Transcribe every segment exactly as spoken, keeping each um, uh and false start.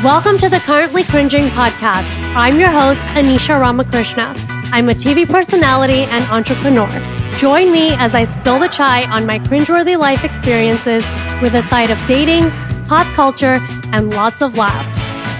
Welcome to the Currently Cringing podcast. I'm your host, Anisha Ramakrishna. I'm a T V personality and entrepreneur. Join me as I spill the chai on my cringeworthy life experiences with a side of dating, pop culture, and lots of laughs.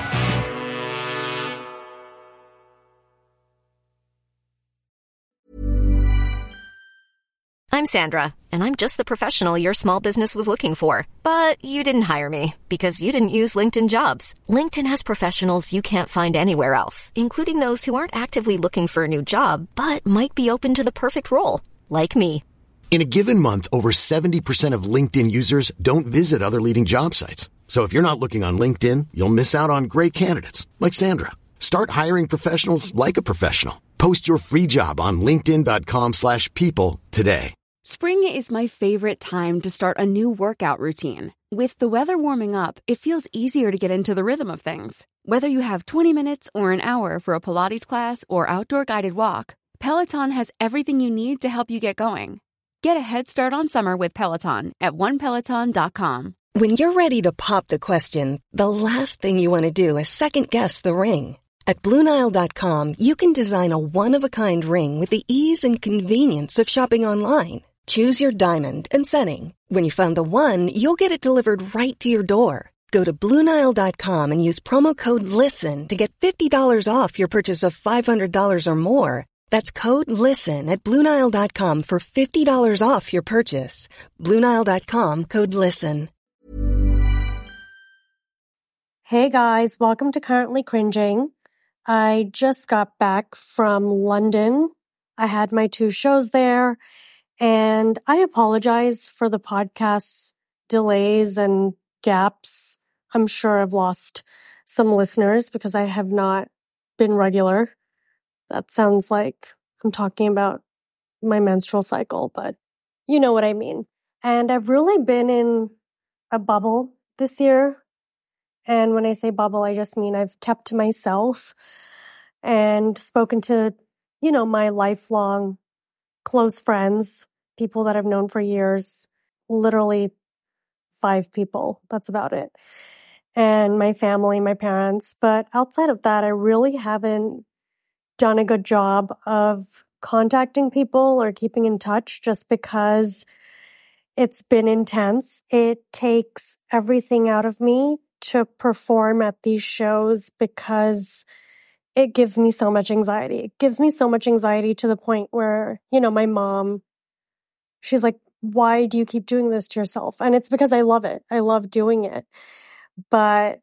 I'm Sandra, and I'm just the professional your small business was looking for. But you didn't hire me because you didn't use LinkedIn Jobs. LinkedIn has professionals you can't find anywhere else, including those who aren't actively looking for a new job, but might be open to the perfect role, like me. In a given month, over seventy percent of LinkedIn users don't visit other leading job sites. So if you're not looking on LinkedIn, you'll miss out on great candidates like Sandra. Start hiring professionals like a professional. Post your free job on linkedin.com slash people today. Spring is my favorite time to start a new workout routine. With the weather warming up, it feels easier to get into the rhythm of things. Whether you have twenty minutes or an hour for a Pilates class or outdoor guided walk, Peloton has everything you need to help you get going. Get a head start on summer with Peloton at one peloton dot com. When you're ready to pop the question, the last thing you want to do is second-guess the ring. At Blue Nile dot com, you can design a one-of-a-kind ring with the ease and convenience of shopping online. Choose your diamond and setting. When you find the one, you'll get it delivered right to your door. Go to Blue Nile dot com and use promo code LISTEN to get fifty dollars off your purchase of five hundred dollars or more. That's code LISTEN at Blue Nile dot com for fifty dollars off your purchase. Blue Nile dot com, code LISTEN. Hey guys, welcome to Currently Cringing. I just got back from London. I had my two shows there. And I apologize for the podcast's delays and gaps. I'm sure I've lost some listeners because I have not been regular. That sounds like I'm talking about my menstrual cycle, but you know what I mean. And I've really been in a bubble this year. And when I say bubble, I just mean I've kept to myself and spoken to, you know, my lifelong close friends, people that I've known for years, literally five people. That's about it. And my family, my parents. But outside of that, I really haven't done a good job of contacting people or keeping in touch just because it's been intense. It takes everything out of me to perform at these shows because it gives me so much anxiety. It gives me so much anxiety to the point where, you know, my mom, she's like, why do you keep doing this to yourself? And it's because I love it. I love doing it. But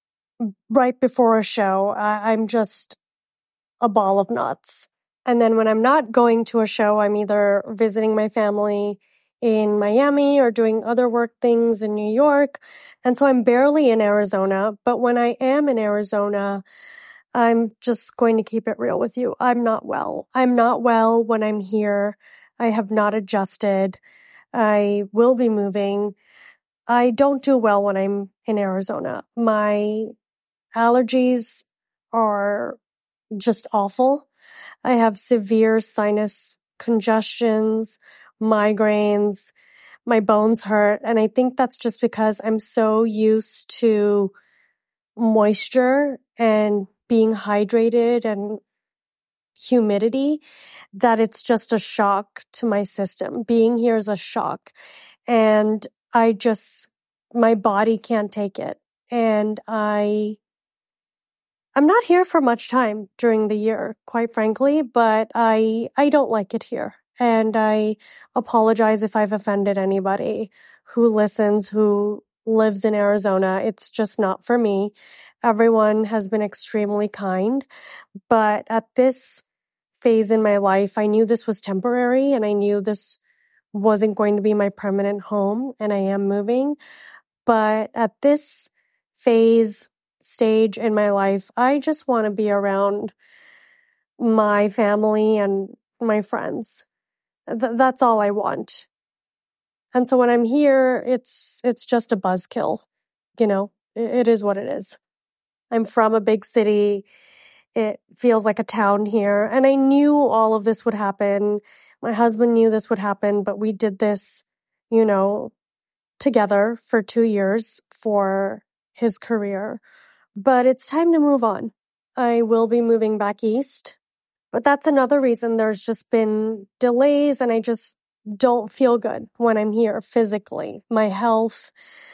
right before a show, I, I'm just a ball of nuts. And then when I'm not going to a show, I'm either visiting my family in Miami or doing other work things in New York. And so I'm barely in Arizona. But when I am in Arizona, I'm just going to keep it real with you. I'm not well. I'm not well when I'm here. I have not adjusted. I will be moving. I don't do well when I'm in Arizona. My allergies are just awful. I have severe sinus congestions, migraines, my bones hurt. And I think that's just because I'm so used to moisture and being hydrated and humidity that it's just a shock to my system. Being here is a shock. And I just, my body can't take it. And I, I'm not here for much time during the year, quite frankly, but I, I don't like it here. And I apologize if I've offended anybody who listens, who lives in Arizona. It's just not for me. Everyone has been extremely kind, but at this phase in my life, I knew this was temporary and I knew this wasn't going to be my permanent home, and I am moving. But at this phase, stage in my life, I just want to be around my family and my friends. Th- that's all I want. And so when I'm here, it's it's just a buzzkill. You know, it, it is what it is. I'm from a big city. It feels like a town here. And I knew all of this would happen. My husband knew this would happen, but we did this, you know, together for two years for his career. But it's time to move on. I will be moving back east. But that's another reason there's just been delays and I just don't feel good when I'm here physically. My health,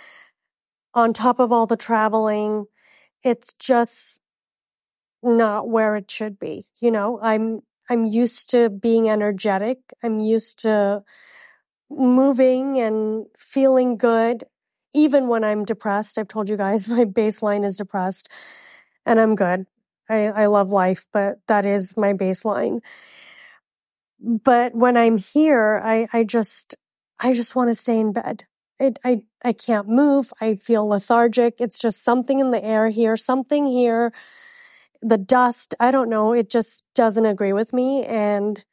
on top of all the traveling, it's just not where it should be. You know, I'm, I'm used to being energetic. I'm used to moving and feeling good. Even when I'm depressed, I've told you guys my baseline is depressed and I'm good. I, I love life, but that is my baseline. But when I'm here, I, I just, I just want to stay in bed. It, I, I can't move. I feel lethargic. It's just something in the air here, something here, the dust. I don't know. It just doesn't agree with me. And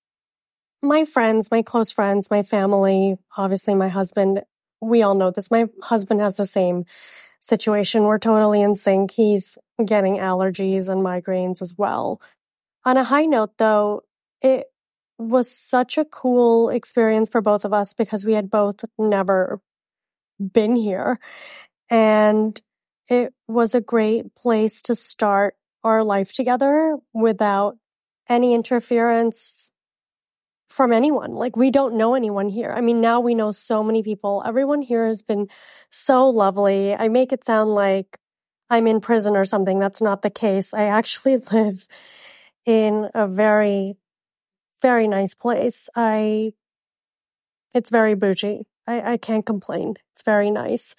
my friends, my close friends, my family, obviously my husband, we all know this. My husband has the same situation. We're totally in sync. He's getting allergies and migraines as well. On a high note, though, it was such a cool experience for both of us because we had both never been here. And it was a great place to start our life together without any interference from anyone. Like, we don't know anyone here. I mean, now we know so many people. Everyone here has been so lovely. I make it sound like I'm in prison or something. That's not the case. I actually live in a very, very nice place. I, it's very bougie. I, I can't complain. It's very nice.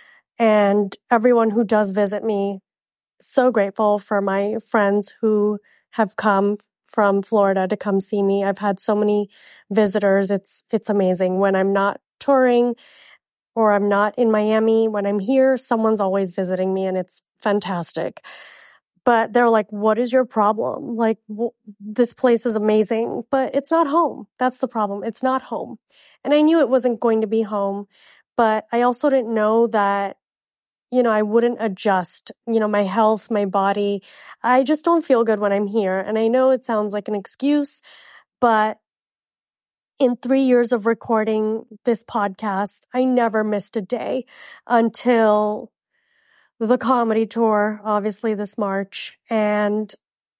And everyone who does visit me, so grateful for my friends who have come from Florida to come see me. I've had so many visitors. It's, it's amazing. When I'm not touring or I'm not in Miami, when I'm here, someone's always visiting me and it's fantastic. But they're like, what is your problem? Like, w- this place is amazing, but it's not home. That's the problem. It's not home. And I knew it wasn't going to be home, but I also didn't know that, you know, I wouldn't adjust, you know, my health, my body. I just don't feel good when I'm here. And I know it sounds like an excuse, but in three years of recording this podcast, I never missed a day until the comedy tour, obviously this March, and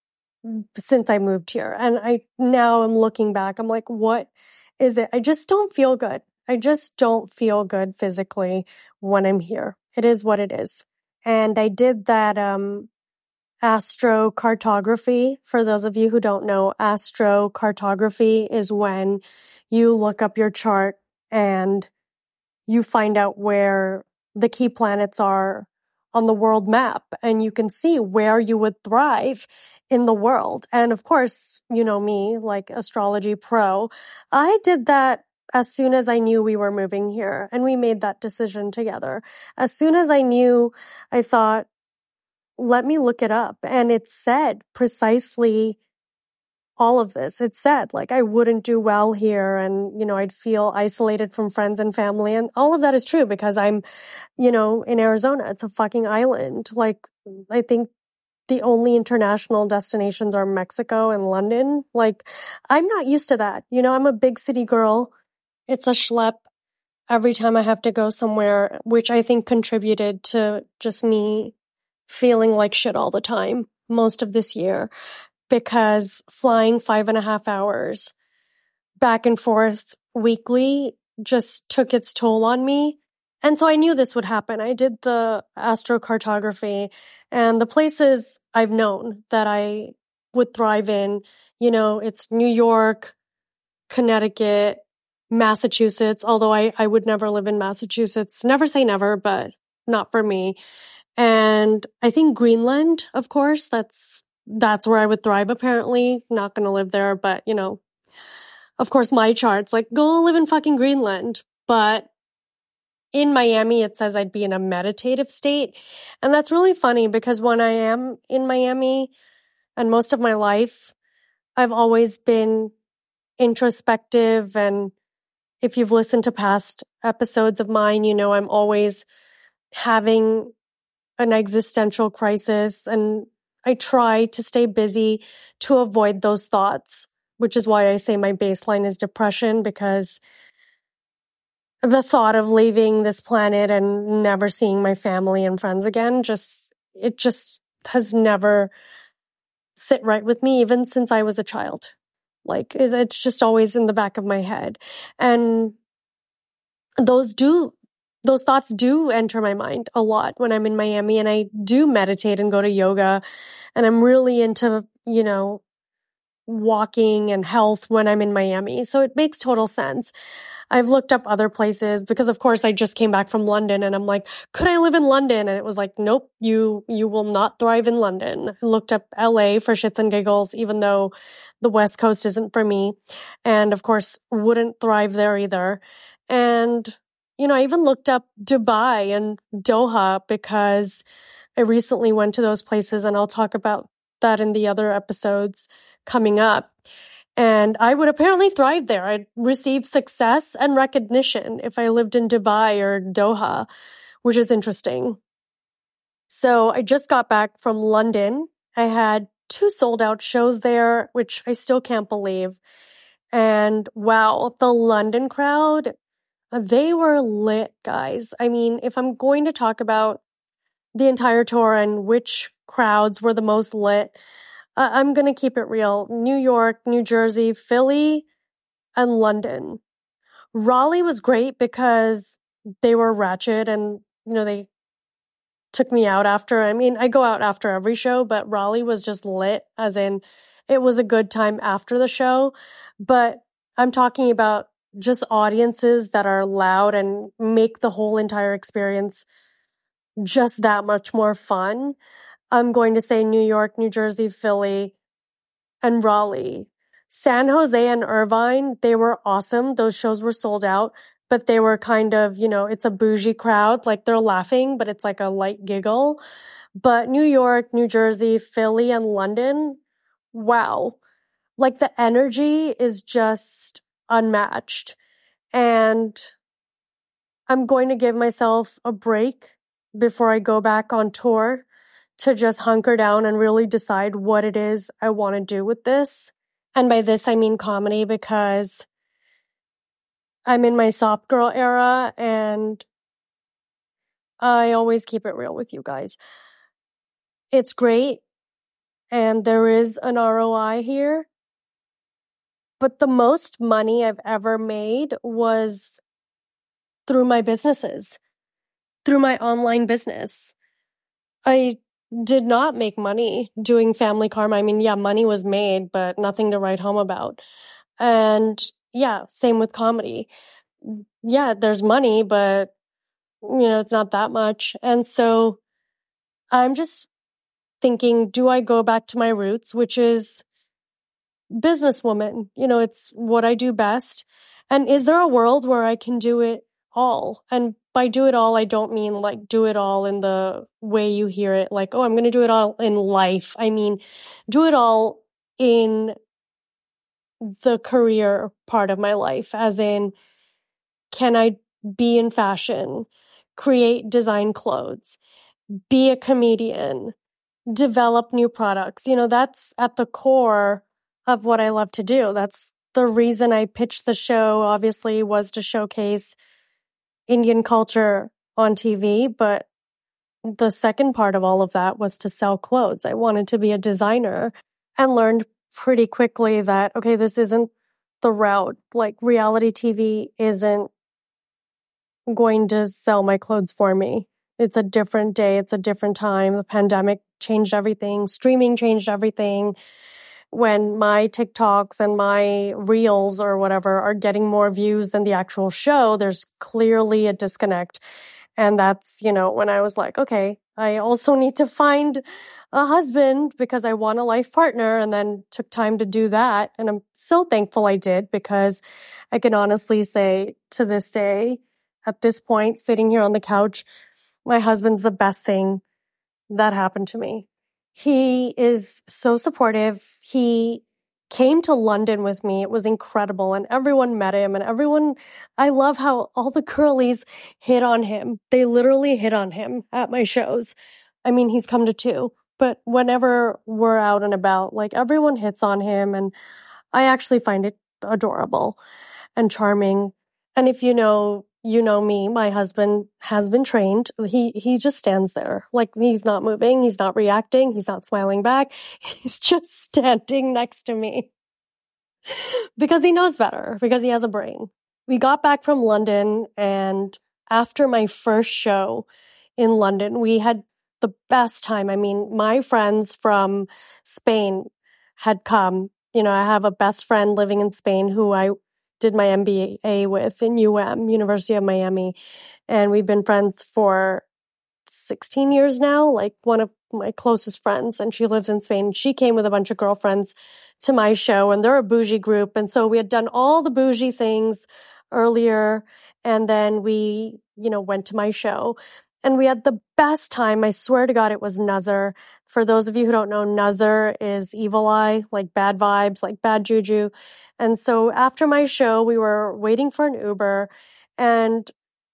since I moved here. And I now I'm looking back, I'm like, what is it? I just don't feel good. I just don't feel good physically when I'm here. It is what it is. And I did that um astrocartography. For those of you who don't know, astrocartography is when you look up your chart and you find out where the key planets are on the world map, and you can see where you would thrive in the world. And of course, you know me, like astrology pro, I did that as soon as I knew we were moving here, and we made that decision together. As soon as I knew, I thought, let me look it up. And it said precisely all of this. It said, like, I wouldn't do well here and, you know, I'd feel isolated from friends and family. And all of that is true because I'm, you know, in Arizona. It's a fucking island. Like, I think the only international destinations are Mexico and London. Like, I'm not used to that. You know, I'm a big city girl. It's a schlep every time I have to go somewhere, which I think contributed to just me feeling like shit all the time most of this year, because flying five and a half hours back and forth weekly just took its toll on me. And so I knew this would happen. I did the astrocartography, and the places I've known that I would thrive in, you know, it's New York, Connecticut, Massachusetts, although I, I would never live in Massachusetts. Never say never, but not for me. And I think Greenland, of course, that's that's where I would thrive, apparently. Not going to live there, but, you know, of course, my chart's like, go live in fucking Greenland. But in Miami, it says I'd be in a meditative state. And that's really funny because when I am in Miami, and most of my life, I've always been introspective. And if you've listened to past episodes of mine, you know I'm always having an existential crisis, and I try to stay busy to avoid those thoughts, which is why I say my baseline is depression, because the thought of leaving this planet and never seeing my family and friends again just it just has never sit right with me, even since I was a child. Like, it's just always in the back of my head. And those do, those thoughts do enter my mind a lot when I'm in Miami, and I do meditate and go to yoga, and I'm really into, you know, walking and health when I'm in Miami. So it makes total sense. I've looked up other places because, of course, I just came back from London, and I'm like, could I live in London? And it was like, nope, you, you will not thrive in London. I looked up L A for shits and giggles, even though the West Coast isn't for me. And of course, wouldn't thrive there either. And, you know, I even looked up Dubai and Doha because I recently went to those places, and I'll talk about that in the other episodes coming up. And I would apparently thrive there. I'd receive success and recognition if I lived in Dubai or Doha, which is interesting. So I just got back from London. I had two sold out shows there, which I still can't believe. And wow, the London crowd, they were lit, guys. I mean, if I'm going to talk about the entire tour and which crowds were the most lit, uh, I'm going to keep it real. New York, New Jersey, Philly, and London. Raleigh was great because they were ratchet, and, you know, they took me out after. I mean, I go out after every show, but Raleigh was just lit, as in it was a good time after the show. But I'm talking about just audiences that are loud and make the whole entire experience just that much more fun. I'm going to say New York, New Jersey, Philly, and Raleigh. San Jose and Irvine, they were awesome. Those shows were sold out, but they were kind of, you know, it's a bougie crowd. Like, they're laughing, but it's like a light giggle. But New York, New Jersey, Philly, and London, wow. Like, the energy is just unmatched. And I'm going to give myself a break before I go back on tour to just hunker down and really decide what it is I want to do with this. And by this, I mean comedy, because I'm in my soft girl era, and I always keep it real with you guys. It's great, and there is an R O I here. But the most money I've ever made was through my businesses, through my online business. I did not make money doing Family Karma. I mean, yeah, money was made, but nothing to write home about. And yeah, same with comedy. Yeah, there's money, but, you know, it's not that much. And so I'm just thinking, do I go back to my roots, which is businesswoman? You know, it's what I do best. And is there a world where I can do it all? And by do it all, I don't mean like do it all in the way you hear it, like, oh, I'm going to do it all in life. I mean, do it all in the career part of my life, as in, can I be in fashion, create design clothes, be a comedian, develop new products? You know, that's at the core of what I love to do. That's the reason I pitched the show, obviously, was to showcase Indian culture on T V, but the second part of all of that was to sell clothes. I wanted to be a designer, and learned pretty quickly that, okay, this isn't the route. Like, reality T V isn't going to sell my clothes for me. It's a different day. It's a different time. The pandemic changed everything. Streaming changed everything. When my TikToks and my reels or whatever are getting more views than the actual show, there's clearly a disconnect. And that's, you know, when I was like, okay, I also need to find a husband because I want a life partner, and then took time to do that. And I'm so thankful I did, because I can honestly say to this day, at this point, sitting here on the couch, my husband's the best thing that happened to me. He is so supportive. He came to London with me. It was incredible. And everyone met him, and everyone, I love how all the girlies hit on him. They literally hit on him at my shows. I mean, he's come to two, but whenever we're out and about, like, everyone hits on him, and I actually find it adorable and charming. And if you know you know me, my husband has been trained. He, he just stands there. Like, he's not moving. He's not reacting. He's not smiling back. He's just standing next to me because he knows better, because he has a brain. We got back from London, and after my first show in London, we had the best time. I mean, my friends from Spain had come. You know, I have a best friend living in Spain who I did my M B A with in U M, University of Miami. And we've been friends for sixteen years now, like one of my closest friends. And she lives in Spain. She came with a bunch of girlfriends to my show, and they're a bougie group. And so we had done all the bougie things earlier. And then we, you know, went to my show. And we had the best time. I swear to God, it was Nazar. For those of you who don't know, Nazar is evil eye, like bad vibes, like bad juju. And so after my show, we were waiting for an Uber, and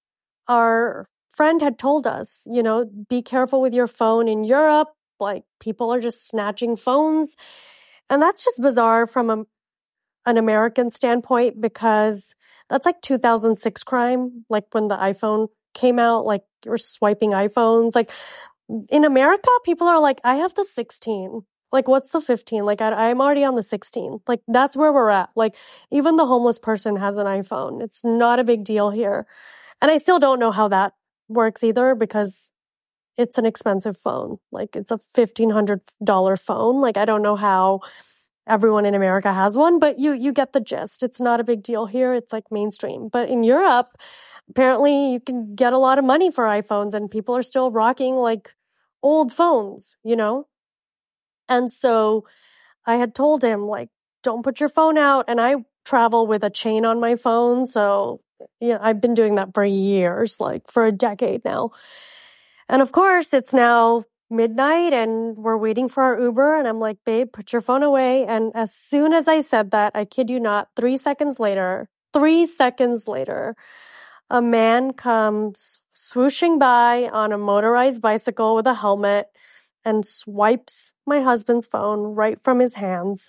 our friend had told us, you know, be careful with your phone in Europe. Like, people are just snatching phones. And that's just bizarre from a, an American standpoint, because that's like two thousand six crime, like when the iPhone came out, like you're swiping iPhones. Like, in America, people are like, I have the sixteen. Like, what's the fifteen? Like, I, I'm already on the sixteen. Like, that's where we're at. Like, even the homeless person has an iPhone. It's not a big deal here. And I still don't know how that works either, because it's an expensive phone. Like, it's a fifteen hundred dollars phone. Like, I don't know how everyone in America has one, but you, you get the gist. It's not a big deal here. It's like mainstream. But in Europe, apparently you can get a lot of money for iPhones, and people are still rocking like old phones, you know? And so I had told him, like, don't put your phone out. And I travel with a chain on my phone. So, yeah, I've been doing that for years, like for a decade now. And of course, it's now midnight and we're waiting for our Uber. And I'm like, babe, put your phone away. And as soon as I said that, I kid you not, three seconds later, three seconds later, a man comes swooshing by on a motorized bicycle with a helmet and swipes my husband's phone right from his hands.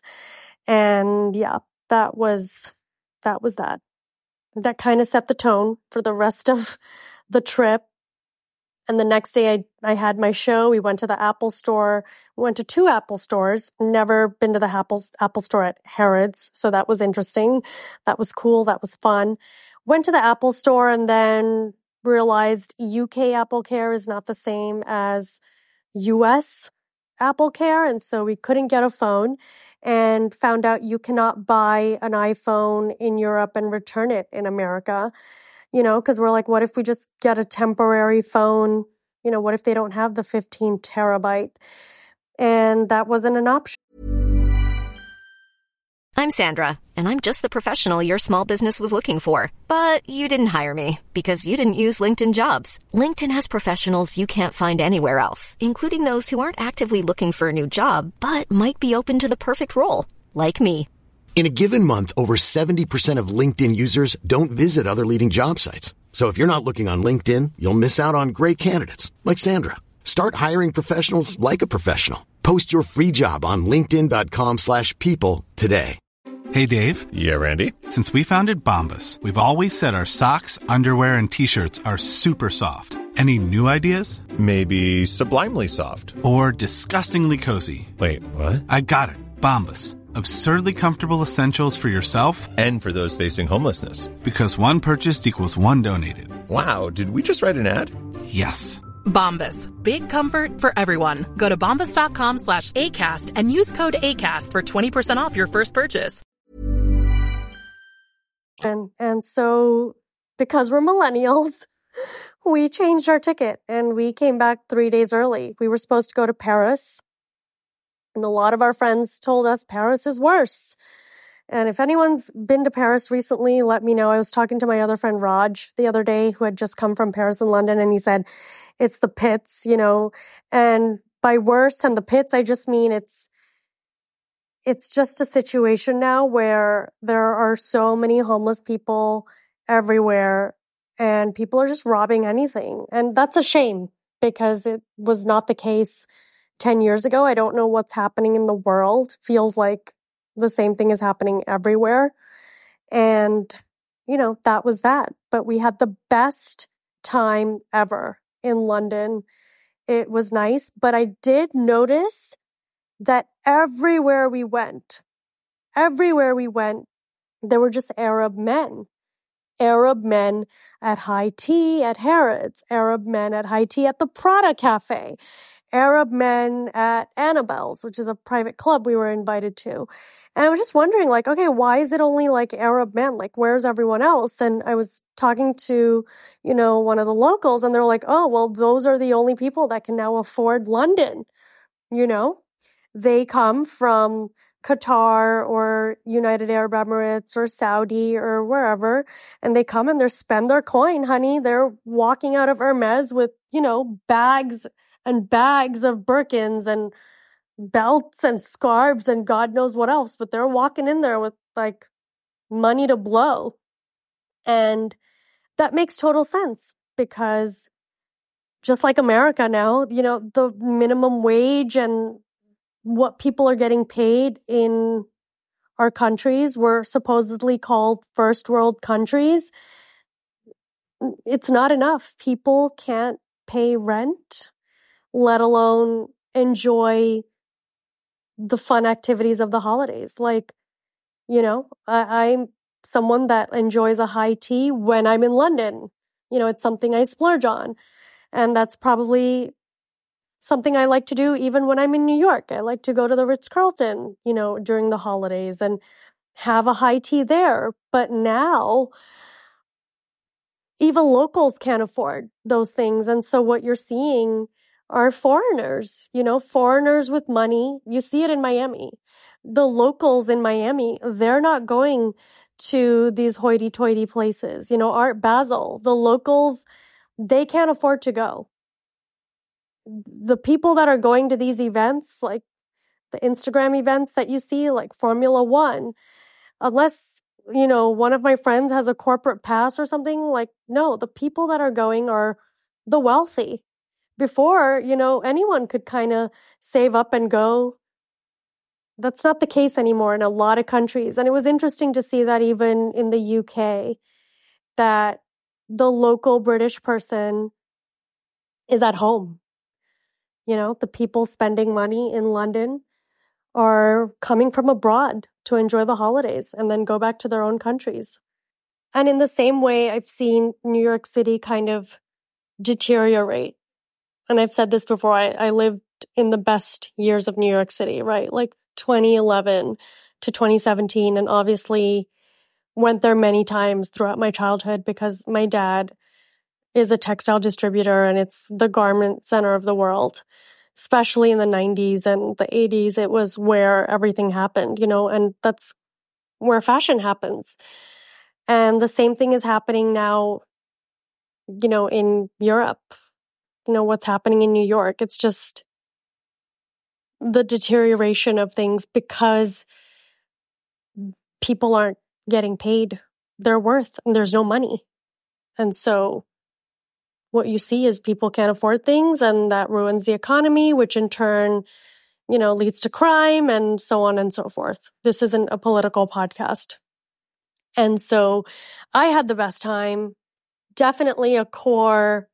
And yeah, that was, that was that. That kind of set the tone for the rest of the trip. And the next day I, I had my show. We went to the Apple store. We went to two Apple stores. Never been to the Apple, Apple store at Harrods. So that was interesting. That was cool. That was fun. Went to the Apple store and then realized U K Apple Care is not the same as U S Apple Care. And so we couldn't get a phone, and found out you cannot buy an iPhone in Europe and return it in America. You know, because we're like, what if we just get a temporary phone? You know, what if they don't have the fifteen terabyte? And that wasn't an option. I'm Sandra, and I'm just the professional your small business was looking for. But you didn't hire me because you didn't use LinkedIn Jobs. LinkedIn has professionals you can't find anywhere else, including those who aren't actively looking for a new job, but might be open to the perfect role, like me. In a given month, over seventy percent of LinkedIn users don't visit other leading job sites. So if you're not looking on LinkedIn, you'll miss out on great candidates like Sandra. Start hiring professionals like a professional. Post your free job on linkedin.com slash people today. Hey, Dave. Yeah, Randy. Since we founded Bombas, we've always said our socks, underwear, and T-shirts are super soft. Any new ideas? Maybe sublimely soft. Or disgustingly cozy. Wait, what? I got it. Bombas. Absurdly comfortable essentials for yourself and for those facing homelessness. Because one purchased equals one donated. Wow, did we just write an ad? Yes. Bombas. Big comfort for everyone. Go to bombas.com slash ACAST and use code ACAST for twenty percent off your first purchase. And, and so, because we're millennials, we changed our ticket and we came back three days early. We were supposed to go to Paris. And a lot of our friends told us Paris is worse. And if anyone's been to Paris recently, let me know. I was talking to my other friend Raj the other day, who had just come from Paris and London, and he said it's the pits, you know. And by worse and the pits, I just mean it's it's just a situation now where there are so many homeless people everywhere, and people are just robbing anything. And that's a shame, because it was not the case ten years ago. I don't know what's happening in the world. Feels like the same thing is happening everywhere. And you know, that was that. But we had the best time ever in London. It was nice, but I did notice that everywhere we went, everywhere we went, there were just Arab men. Arab men at high tea at Harrods, Arab men at high tea at the Prada Cafe, Arab men at Annabelle's, which is a private club we were invited to. And I was just wondering, like, okay, why is it only like Arab men? Like, where's everyone else? And I was talking to, you know, one of the locals, and they're like, oh, well, those are the only people that can now afford London. You know, they come from Qatar or United Arab Emirates or Saudi or wherever, and they come and they spend their coin, honey. They're walking out of Hermes with, you know, bags and bags of Birkins and belts and scarves and God knows what else, but they're walking in there with like money to blow. And that makes total sense because just like America now, you know, the minimum wage and what people are getting paid in our countries, we're supposedly called first world countries. It's not enough. People can't pay rent, let alone enjoy the fun activities of the holidays. Like, you know, I, I'm someone that enjoys a high tea when I'm in London. You know, it's something I splurge on. And that's probably something I like to do even when I'm in New York. I like to go to the Ritz-Carlton, you know, during the holidays and have a high tea there. But now, even locals can't afford those things. And so what you're seeing are foreigners, you know, foreigners with money. You see it in Miami. The locals in Miami, they're not going to these hoity-toity places. You know, Art Basel, the locals, they can't afford to go. The people that are going to these events, like the Instagram events that you see, like Formula One, unless, you know, one of my friends has a corporate pass or something, like, no, the people that are going are the wealthy. Before, you know, anyone could kind of save up and go. That's not the case anymore in a lot of countries. And it was interesting to see that even in the U K, that the local British person is at home. You know, the people spending money in London are coming from abroad to enjoy the holidays and then go back to their own countries. And in the same way, I've seen New York City kind of deteriorate. And I've said this before, I, I lived in the best years of New York City, right? Like twenty eleven to twenty seventeen. And obviously went there many times throughout my childhood because my dad is a textile distributor and it's the garment center of the world, especially in the nineties and the eighties. It was where everything happened, you know, and that's where fashion happens. And the same thing is happening now, you know, in Europe. You know, what's happening in New York. It's just the deterioration of things because people aren't getting paid their worth and there's no money. And so what you see is people can't afford things and that ruins the economy, which in turn, you know, leads to crime and so on and so forth. This isn't a political podcast. And so I had the best time. Definitely a core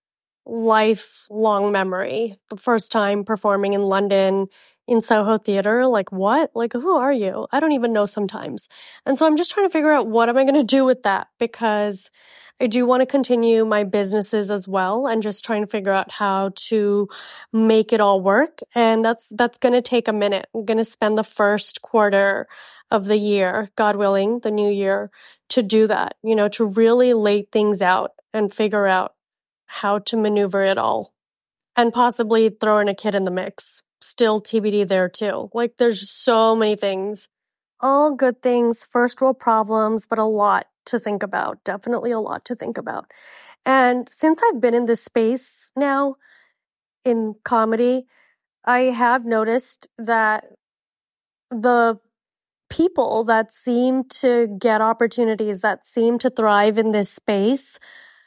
lifelong memory. The first time performing in London in Soho Theatre, like what? Like who are you? I don't even know sometimes. And so I'm just trying to figure out what am I going to do with that because I do want to continue my businesses as well and just trying to figure out how to make it all work. And that's that's going to take a minute. I'm going to spend the first quarter of the year, God willing, the new year, to do that, you know, to really lay things out and figure out how to maneuver it all and possibly throw in a kid in the mix. Still T B D there too. Like there's so many things, all good things, first world problems, but a lot to think about. Definitely a lot to think about. And since I've been in this space now in comedy, I have noticed that the people that seem to get opportunities, that seem to thrive in this space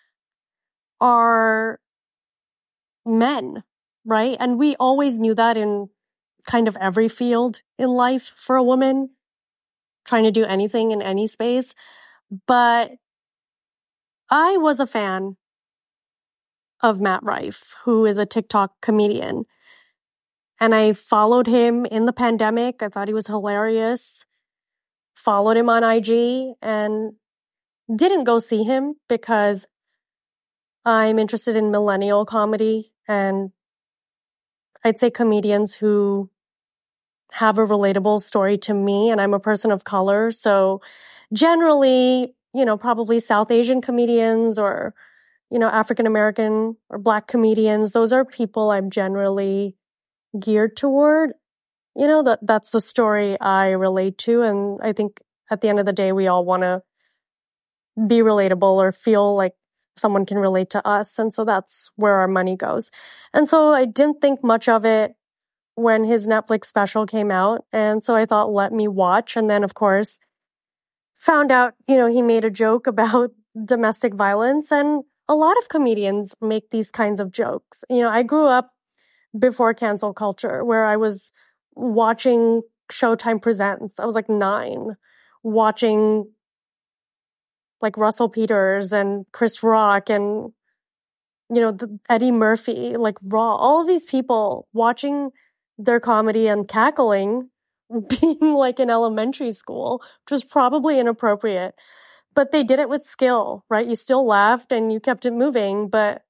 are men, right? And we always knew that in kind of every field in life for a woman, trying to do anything in any space. But I was a fan of Matt Rife, who is a TikTok comedian. And I followed him in the pandemic. I thought he was hilarious. Followed him on I G and didn't go see him because I'm interested in millennial comedy and I'd say comedians who have a relatable story to me, and I'm a person of color. So generally, you know, probably South Asian comedians or, you know, African American or Black comedians, those are people I'm generally geared toward. You know, that that's the story I relate to. And I think at the end of the day, we all want to be relatable or feel like someone can relate to us. And so that's where our money goes. And so I didn't think much of it when his Netflix special came out. And so I thought, let me watch. And then, of course, found out, you know, he made a joke about domestic violence. And a lot of comedians make these kinds of jokes. You know, I grew up before cancel culture where I was watching Showtime Presents. I was like nine, watching like Russell Peters and Chris Rock and, you know, the, Eddie Murphy, like Raw, all of these people watching their comedy and cackling, being like in elementary school, which was probably inappropriate. But they did it with skill, right? You still laughed and you kept it moving. But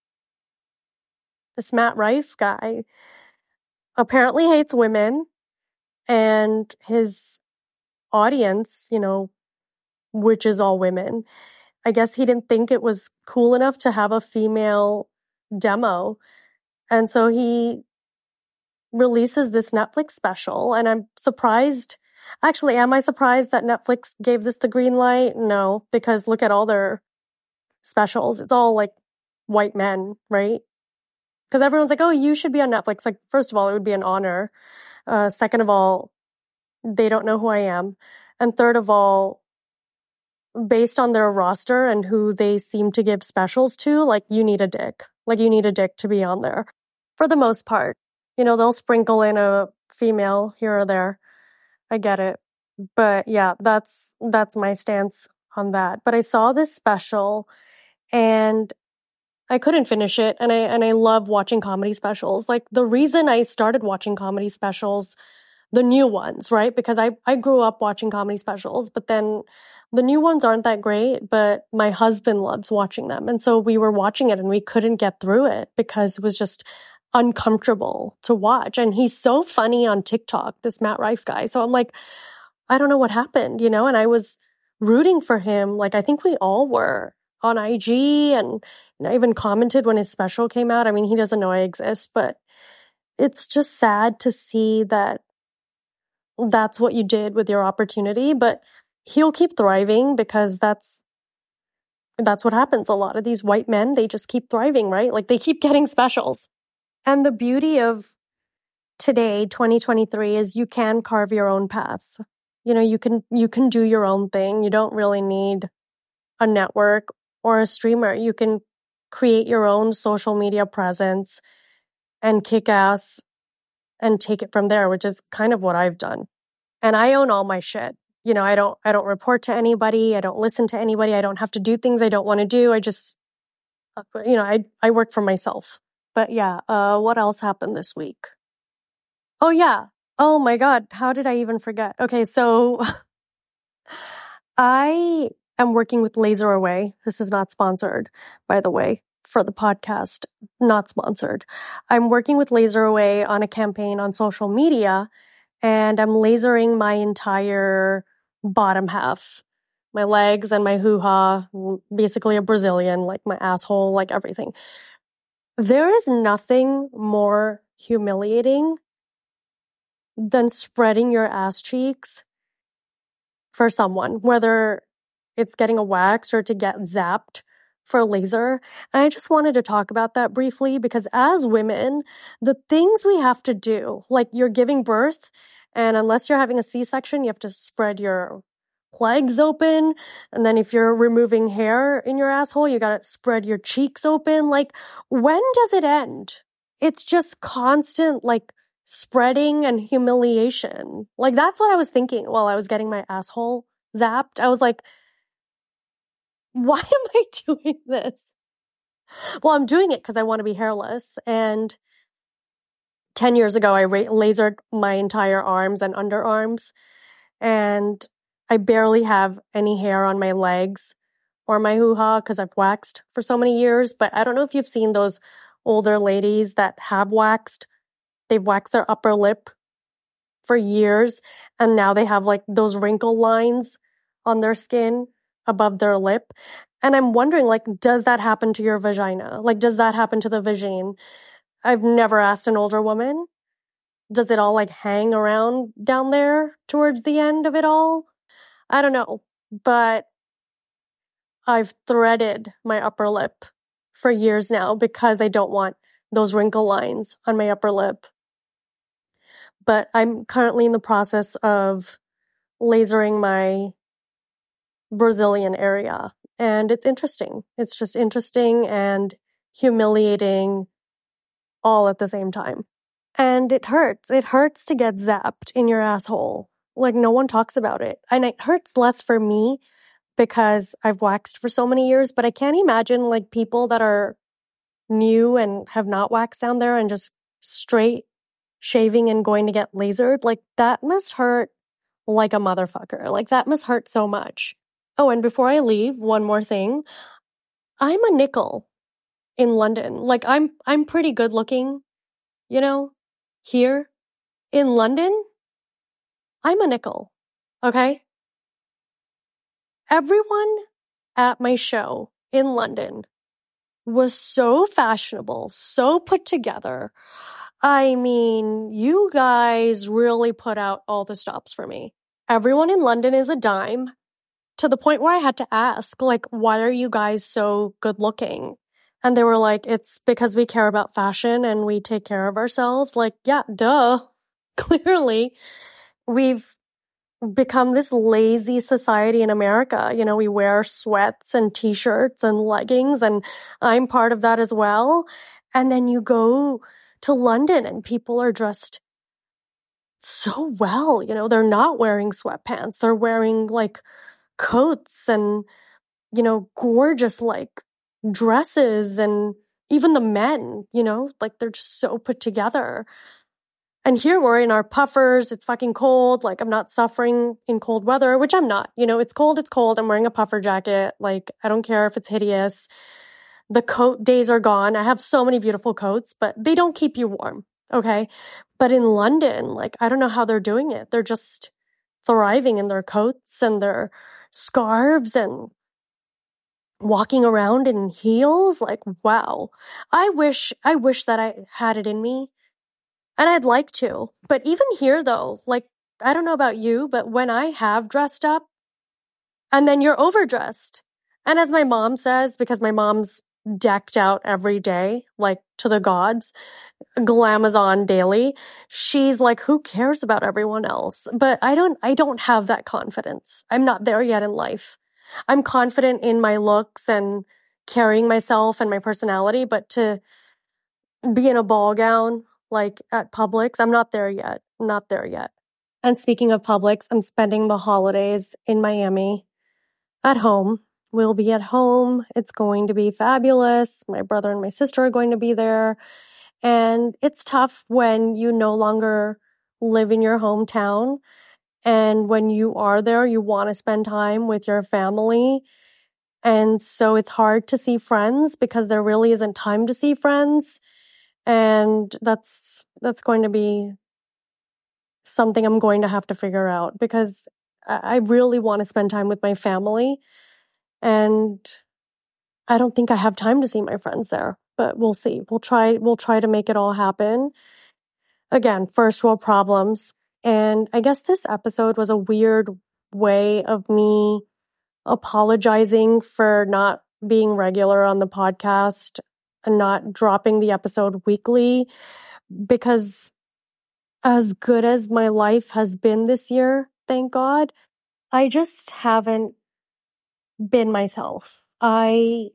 this Matt Rife guy apparently hates women, and his audience, you know, which is all women, I guess he didn't think it was cool enough to have a female demo. And so he releases this Netflix special, and I'm surprised. Actually, am I surprised that Netflix gave this the green light? No, because look at all their specials. It's all like white men, right? Because everyone's like, oh, you should be on Netflix. Like, first of all, it would be an honor. Uh, second of all, they don't know who I am. And third of all, based on their roster and who they seem to give specials to, like, you need a dick. Like, you need a dick to be on there. For the most part. You know, they'll sprinkle in a female here or there. I get it. But yeah, that's that's my stance on that. But I saw this special and I couldn't finish it. And I and I love watching comedy specials. Like, the reason I started watching comedy specials, the new ones, right? Because I, I grew up watching comedy specials, but then the new ones aren't that great, but my husband loves watching them. And so we were watching it and we couldn't get through it because it was just uncomfortable to watch. And he's so funny on TikTok, this Matt Rife guy. So I'm like, I don't know what happened, you know? And I was rooting for him. Like, I think we all were on I G, and you know, I even commented when his special came out. I mean, he doesn't know I exist, but it's just sad to see that that's what you did with your opportunity. But he'll keep thriving because that's that's what happens. A lot of these white men, they just keep thriving, right? Like, they keep getting specials. And the beauty of today, twenty twenty-three, is you can carve your own path. You know, you can you can do your own thing. You don't really need a network or a streamer. You can create your own social media presence and kick ass and take it from there, which is kind of what I've done. And I own all my shit. You know, I don't I don't report to anybody. I don't listen to anybody. I don't have to do things I don't want to do. I just, you know, I I work for myself. But yeah, uh, what else happened this week? Oh yeah. Oh my God. How did I even forget? Okay, so I am working with Laser Away. This is not sponsored, by the way, for the podcast. Not sponsored. I'm working with Laser Away on a campaign on social media, and I'm lasering my entire bottom half. My legs and my hoo-ha, basically a Brazilian, like my asshole, like everything. There is nothing more humiliating than spreading your ass cheeks for someone, whether it's getting a wax or to get zapped for laser. And I just wanted to talk about that briefly because as women, the things we have to do, like you're giving birth, and unless you're having a C-section, you have to spread your legs open. And then if you're removing hair in your asshole, you gotta spread your cheeks open. Like, when does it end? It's just constant, like, spreading and humiliation. Like, that's what I was thinking while I was getting my asshole zapped. I was like, why am I doing this? Well, I'm doing it because I want to be hairless. And ten years ago, I ra- lasered my entire arms and underarms. And I barely have any hair on my legs or my hoo-ha because I've waxed for so many years. But I don't know if you've seen those older ladies that have waxed. They've waxed their upper lip for years. And now they have like those wrinkle lines on their skin above their lip. And I'm wondering, like, does that happen to your vagina? Like, does that happen to the vagine? I've never asked an older woman. Does it all like hang around down there towards the end of it all? I don't know. But I've threaded my upper lip for years now because I don't want those wrinkle lines on my upper lip. But I'm currently in the process of lasering my Brazilian area. And it's interesting. It's just interesting and humiliating all at the same time. And it hurts. It hurts to get zapped in your asshole. Like, no one talks about it. And it hurts less for me because I've waxed for so many years, but I can't imagine like people that are new and have not waxed down there and just straight shaving and going to get lasered. Like, that must hurt like a motherfucker. Like, that must hurt so much. Oh, and before I leave, one more thing. I'm a nickel in London. Like, I'm I'm pretty good looking, you know, here in London. I'm a nickel, okay? Everyone at my show in London was so fashionable, so put together. I mean, you guys really put out all the stops for me. Everyone in London is a dime. To the point where I had to ask, like, why are you guys so good looking? And they were like, it's because we care about fashion and we take care of ourselves. Like, yeah, duh. Clearly, we've become this lazy society in America. You know, we wear sweats and t-shirts and leggings, and I'm part of that as well. And then you go to London and people are dressed so well. You know, they're not wearing sweatpants. They're wearing like coats and, you know, gorgeous like dresses, and even the men, you know, like they're just so put together. And here we're in our puffers. It's fucking cold. Like, I'm not suffering in cold weather, which I'm not. You know, it's cold, it's cold. I'm wearing a puffer jacket. Like, I don't care if it's hideous. The coat days are gone. I have so many beautiful coats, but they don't keep you warm. Okay. But in London, like, I don't know how they're doing it. They're just thriving in their coats and their scarves and walking around in heels. Like, wow. I wish, I wish that I had it in me. And I'd like to. But even here though, like, I don't know about you, but when I have dressed up and then you're overdressed. And as my mom says, because my mom's decked out every day, like to the gods, glamazon daily, she's like, who cares about everyone else? But I don't, I don't have that confidence. I'm not there yet in life. I'm confident in my looks and carrying myself and my personality, but to be in a ball gown, like at Publix, I'm not there yet. I'm not there yet. And speaking of Publix, I'm spending the holidays in Miami at home. We'll be at home. It's going to be fabulous. My brother and my sister are going to be there. And it's tough when you no longer live in your hometown. And when you are there, you want to spend time with your family. And so it's hard to see friends because there really isn't time to see friends. And that's, that's going to be something I'm going to have to figure out because I really want to spend time with my family. And I don't think I have time to see my friends there, but we'll see. We'll try, we'll try to make it all happen. Again, first world problems. And I guess this episode was a weird way of me apologizing for not being regular on the podcast and not dropping the episode weekly, because as good as my life has been this year, thank God, I just haven't been myself. I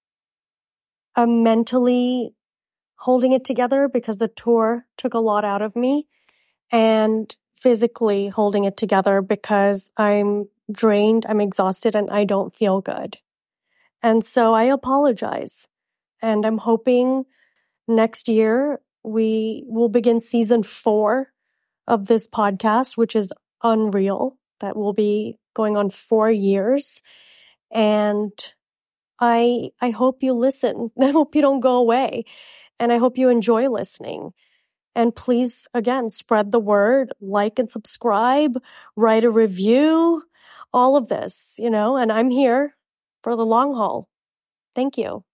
am mentally holding it together because the tour took a lot out of me, and physically holding it together because I'm drained, I'm exhausted, and I don't feel good. And so I apologize. And I'm hoping next year we will begin season four of this podcast, which is unreal. That will be going on four years. And I, I hope you listen. I hope you don't go away. And I hope you enjoy listening. And please, again, spread the word, like and subscribe, write a review, all of this, you know, and I'm here for the long haul. Thank you.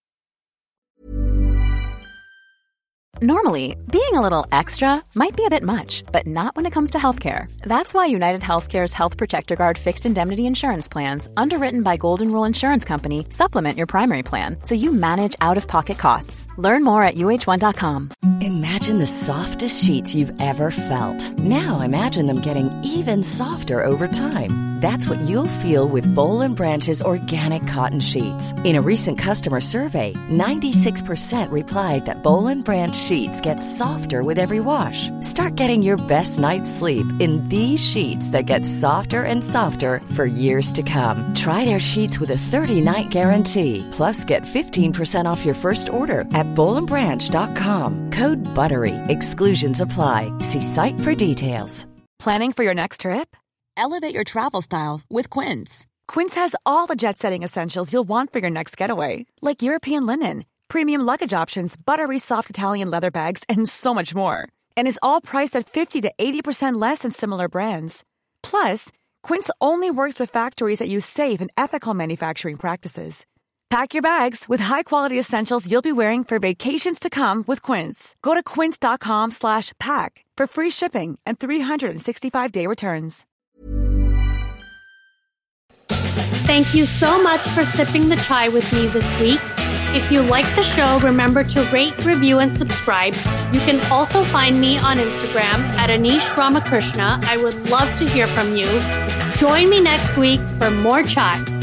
Normally, being a little extra might be a bit much, but not when it comes to healthcare. That's why United Healthcare's Health Protector Guard fixed indemnity insurance plans, underwritten by Golden Rule Insurance Company, supplement your primary plan so you manage out-of-pocket costs. Learn more at U H one dot com. Imagine the softest sheets you've ever felt. Now imagine them getting even softer over time. That's what you'll feel with Boll and Branch's organic cotton sheets. In a recent customer survey, ninety-six percent replied that Boll and Branch sheets get softer with every wash. Start getting your best night's sleep in these sheets that get softer and softer for years to come. Try their sheets with a thirty-night guarantee. Plus, get fifteen percent off your first order at boll and branch dot com. Code BUTTERY. Exclusions apply. See site for details. Planning for your next trip? Elevate your travel style with Quince. Quince has all the jet-setting essentials you'll want for your next getaway, like European linen, premium luggage options, buttery soft Italian leather bags, and so much more. And is all priced at fifty to eighty percent less than similar brands. Plus, Quince only works with factories that use safe and ethical manufacturing practices. Pack your bags with high-quality essentials you'll be wearing for vacations to come with Quince. Go to quince dot com slash pack for free shipping and three sixty-five day returns. Thank you so much for sipping the chai with me this week. If you like the show, remember to rate, review, and subscribe. You can also find me on Instagram at Anish Ramakrishna. I would love to hear from you. Join me next week for more chai.